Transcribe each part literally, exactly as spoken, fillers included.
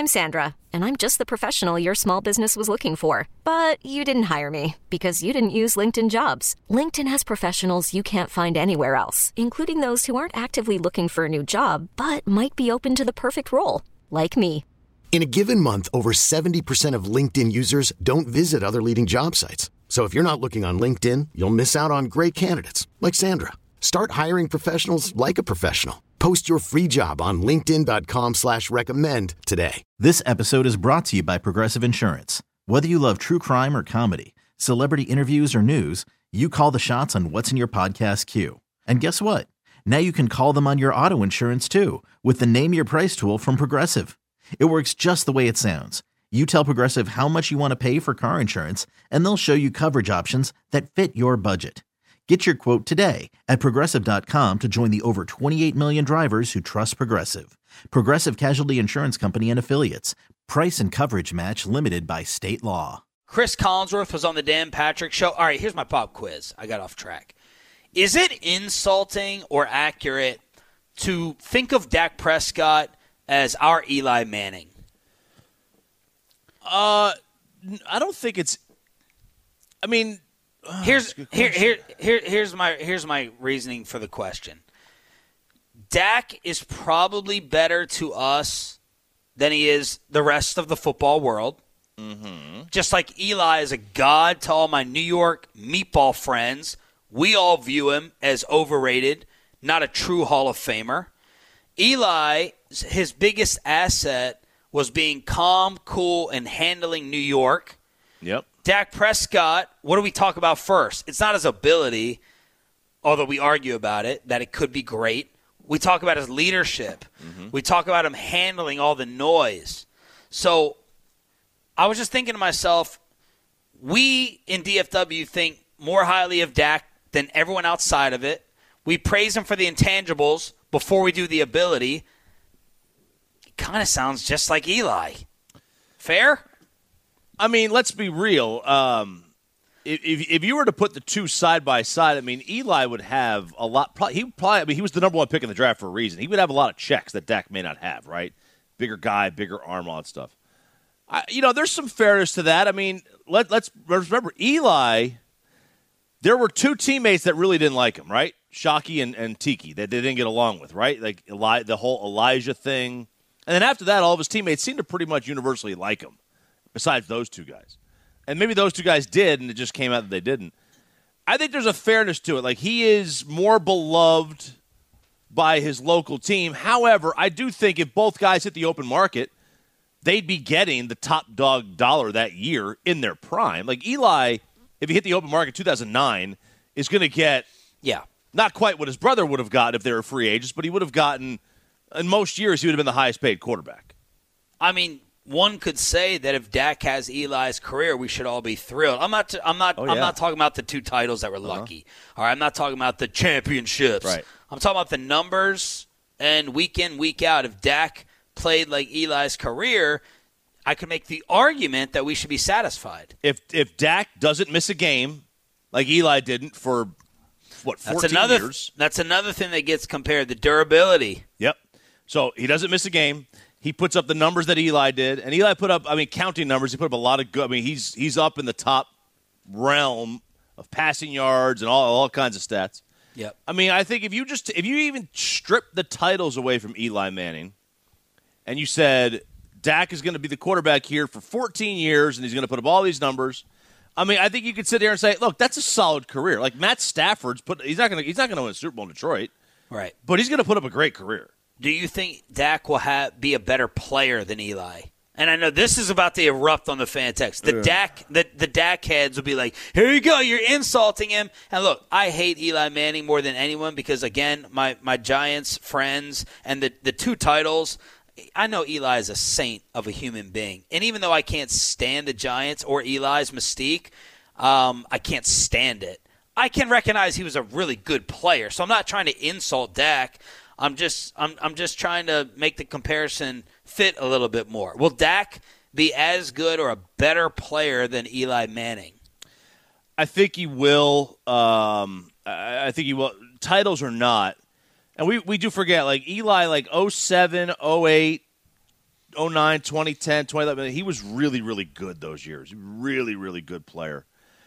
I'm Sandra, and I'm just the professional your small business was looking for. But you didn't hire me because you didn't use LinkedIn Jobs. LinkedIn has professionals you can't find anywhere else, including those who aren't actively looking for a new job, but might be open to the perfect role, like me. In a given month, over seventy percent of LinkedIn users don't visit other leading job sites. So if you're not looking on LinkedIn, you'll miss out on great candidates like Sandra. Start hiring professionals like a professional. Post your free job on linkedin.com slash recommend today. This episode is brought to you by Progressive Insurance. Whether you love true crime or comedy, celebrity interviews or news, you call the shots on what's in your podcast queue. And guess what? Now you can call them on your auto insurance too with the Name Your Price tool from Progressive. It works just the way it sounds. You tell Progressive how much you want to pay for car insurance, and they'll show you coverage options that fit your budget. Get your quote today at Progressive dot com to join the over twenty-eight million drivers who trust Progressive. Progressive Casualty Insurance Company and Affiliates. Price and coverage match limited by state law. Chris Collinsworth was on the Dan Patrick Show. All right, here's my pop quiz. I got off track. Is it insulting or accurate to think of Dak Prescott as our Eli Manning? Uh, I don't think it's – I mean – Oh, here's here, here here here's my here's my reasoning for the question. Dak is probably better to us than he is the rest of the football world. Mm-hmm. Just like Eli is a god to all my New York meatball friends, we all view him as overrated, not a true Hall of Famer. Eli, his biggest asset was being calm, cool, and handling New York. Yep. Dak Prescott, what do we talk about first? It's not his ability, although we argue about it, that it could be great. We talk about his leadership. Mm-hmm. We talk about him handling all the noise. So I was just thinking to myself, we in D F W think more highly of Dak than everyone outside of it. We praise him for the intangibles before we do the ability. It kind of sounds just like Eli. Fair? I mean, let's be real. Um, if if you were to put the two side by side, I mean, Eli would have a lot. Probably, he probably. I mean, he was the number one pick in the draft for a reason. He would have a lot of checks that Dak may not have. Right, bigger guy, bigger arm, all that stuff. I, you know, there's some fairness to that. I mean, let let's remember Eli. There were two teammates that really didn't like him. Right, Shockey and, and Tiki that they didn't get along with. Right, like Eli, the whole Elijah thing, and then after that, all of his teammates seemed to pretty much universally like him. Besides those two guys. And maybe those two guys did, and it just came out that they didn't. I think there's a fairness to it. Like, he is more beloved by his local team. However, I do think if both guys hit the open market, they'd be getting the top dog dollar that year in their prime. Like, Eli, if he hit the open market in two thousand nine, is going to get yeah, not quite what his brother would have got if they were free agents, but he would have gotten, in most years, he would have been the highest paid quarterback. I mean, one could say that if Dak has Eli's career, we should all be thrilled. I'm not. I'm not. Oh, yeah. I'm not talking about the two titles that were uh-huh. lucky. All right. I'm not talking about the championships. Right. I'm talking about the numbers and week in, week out. If Dak played like Eli's career, I could make the argument that we should be satisfied. If if Dak doesn't miss a game like Eli didn't for what fourteen that's another, years, that's another thing that gets compared. The durability. Yep. So he doesn't miss a game. He puts up the numbers that Eli did, and Eli put up, I mean, counting numbers, he put up a lot of good. I mean, he's he's up in the top realm of passing yards and all all kinds of stats. Yep. I mean, I think if you just if you even strip the titles away from Eli Manning, and you said Dak is going to be the quarterback here for fourteen years, and he's going to put up all these numbers. I mean, I think you could sit there and say, look, that's a solid career. Like Matt Stafford's put, he's not going to he's not going to win a Super Bowl in Detroit, right? But he's going to put up a great career. Do you think Dak will have, be a better player than Eli? And I know this is about to erupt on the fan text. The yeah. Dak, the, the Dak heads will be like, "Here you go, you're insulting him." And look, I hate Eli Manning more than anyone because, again, my, my Giants friends and the the two titles. I know Eli is a saint of a human being, and even though I can't stand the Giants or Eli's mystique, um, I can't stand it. I can recognize he was a really good player, so I'm not trying to insult Dak. I'm just I'm I'm just trying to make the comparison fit a little bit more. Will Dak be as good or a better player than Eli Manning? I think he will. Um, I think he will. Titles or not, and we, we do forget, like Eli, like oh seven, oh eight, oh nine, twenty ten, twenty eleven. He was really, really good those years. Really, really good player.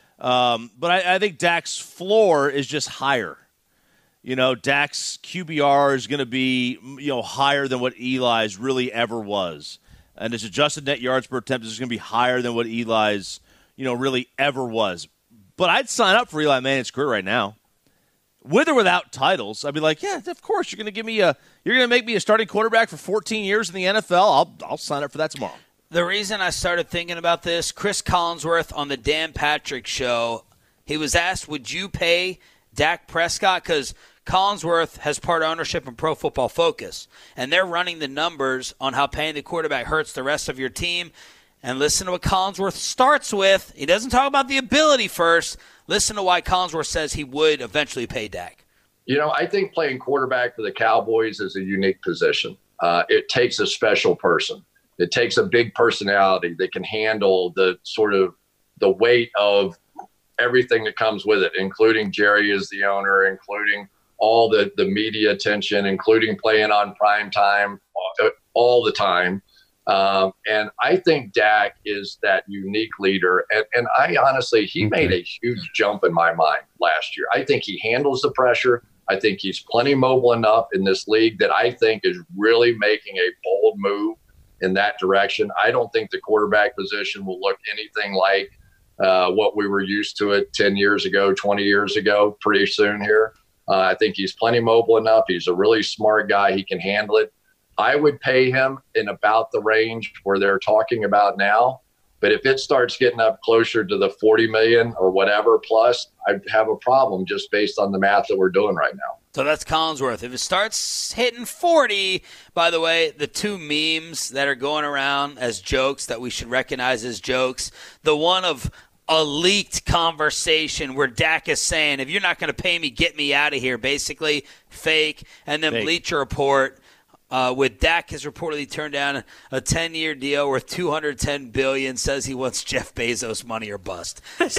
Um, but I, I think Dak's floor is just higher. You know, Dak's Q B R is going to be, you know, higher than what Eli's really ever was. And his adjusted net yards per attempt is going to be higher than what Eli's, you know, really ever was. But I'd sign up for Eli Manning's career right now. With or without titles, I'd be like, yeah, of course, you're going to give me a, you're going to make me a starting quarterback for fourteen years in the N F L. I'll, I'll sign up for that tomorrow. The reason I started thinking about this, Chris Collinsworth on the Dan Patrick Show, he was asked, would you pay Dak Prescott? Because Collinsworth has part ownership in Pro Football Focus, and they're running the numbers on how paying the quarterback hurts the rest of your team. And listen to what Collinsworth starts with. He doesn't talk about the ability first. Listen to why Collinsworth says he would eventually pay Dak. You know, I think playing quarterback for the Cowboys is a unique position. Uh, it takes a special person. It takes a big personality that can handle the sort of the weight of everything that comes with it, including Jerry as the owner, including all the, the media attention, including playing on prime time all the time. Um, and I think Dak is that unique leader. And, and I honestly, he made a huge jump in my mind last year. I think he handles the pressure. I think he's plenty mobile enough in this league that I think is really making a bold move in that direction. I don't think the quarterback position will look anything like uh, what we were used to it ten years ago, twenty years ago, pretty soon here. Uh, I think he's plenty mobile enough. He's a really smart guy. He can handle it. I would pay him in about the range where they're talking about now. But if it starts getting up closer to the forty million or whatever plus, I'd have a problem just based on the math that we're doing right now. So that's Collinsworth. If it starts hitting forty, by the way, the two memes that are going around as jokes that we should recognize as jokes, the one of a leaked conversation where Dak is saying, if you're not going to pay me, get me out of here, basically fake. And then Fake. Bleacher Report uh, with Dak has reportedly turned down a ten-year deal worth two hundred ten billion dollars, says he wants Jeff Bezos money or bust. So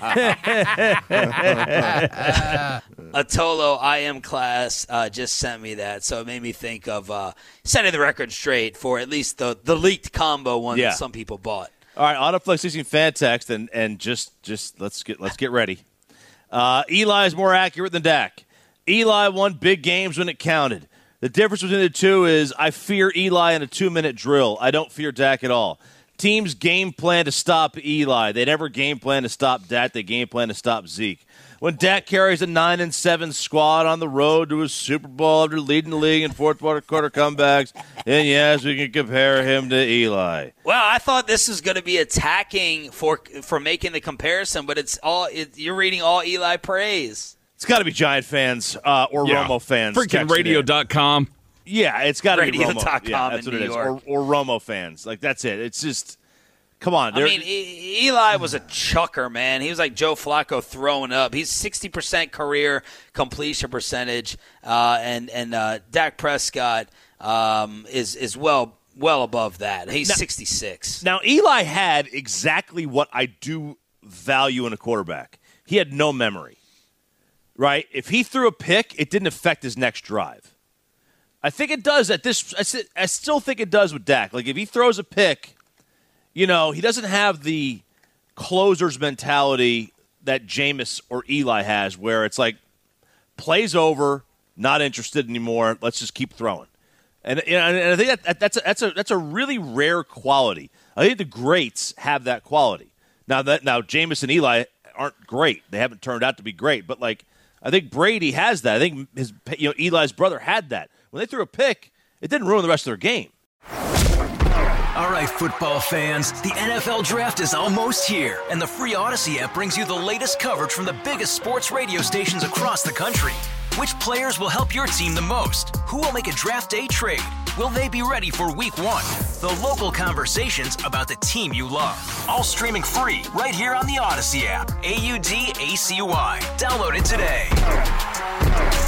Atolo I M class uh, just sent me that, so it made me think of uh, setting the record straight for at least the, the leaked combo one Yeah. that some people bought. All right, Autoflex sixteen fan text, and, and just just let's get let's get ready. Uh, Eli is more accurate than Dak. Eli won big games when it counted. The difference between the two is I fear Eli in a two-minute drill. I don't fear Dak at all. Teams game plan to stop Eli. They never game plan to stop Dak. They game plan to stop Zeke. When Dak carries a nine and seven squad on the road to a Super Bowl after leading the league in fourth quarter, quarter comebacks, then yes, we can compare him to Eli. Well, I thought this was going to be attacking for for making the comparison, but it's all it, you're reading all Eli praise. It's got to be Giant fans uh, or Yeah. Romo fans. Freaking radio dot com. Yeah, it's got to be radio Romo. dot com Yeah, that's in what New it is. York. Or, or Romo fans. Like, that's it. It's just, come on. I mean, e- Eli was a chucker, man. He was like Joe Flacco throwing up. He's sixty percent career completion percentage, uh, and and uh, Dak Prescott um, is is well well above that. He's Now- sixty-six. Now, Eli had exactly what I do value in a quarterback. He had no memory, right? If he threw a pick, it didn't affect his next drive. I think it does at this. I s- I still think it does with Dak. Like, if he throws a pick, you know, he doesn't have the closer's mentality that Jameis or Eli has, where it's like, plays over, not interested anymore. Let's just keep throwing. And, you know, and I think that, that's a, that's a that's a really rare quality. I think the greats have that quality. Now that now Jameis and Eli aren't great; they haven't turned out to be great. But like, I think Brady has that. I think his you know Eli's brother had that. When they threw a pick, it didn't ruin the rest of their game. All right, football fans, the N F L Draft is almost here, and the free Odyssey app brings you the latest coverage from the biggest sports radio stations across the country. Which players will help your team the most? Who will make a draft day trade? Will they be ready for week one? The local conversations about the team you love. All streaming free right here on the Odyssey app. A U D A C Y. Download it today.